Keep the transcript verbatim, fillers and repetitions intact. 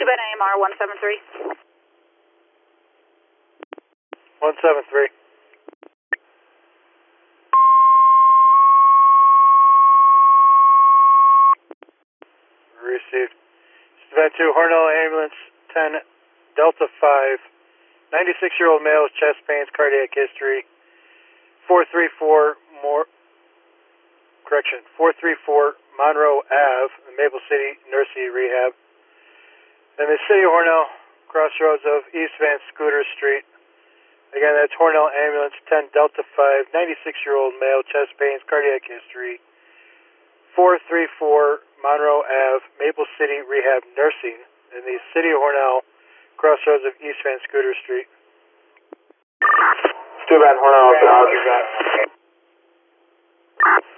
Steuben A M R one seven three. one seven three. Received. Steuben two, Hornell Ambulance ten, Delta five, ninety-six-year-old male with chest pains, cardiac history, four three four, more, correction, four three four Monroe Ave, Maple City Nursery Rehab. In the city of Hornell, crossroads of East Van Scooter Street. Again, that's Hornell Ambulance ten, Delta five, ninety-six-year-old male, chest pains, cardiac history, four three four Monroe Ave, Maple City Rehab Nursing, in the city of Hornell, crossroads of East Van Scooter Street. Steuben Hornell,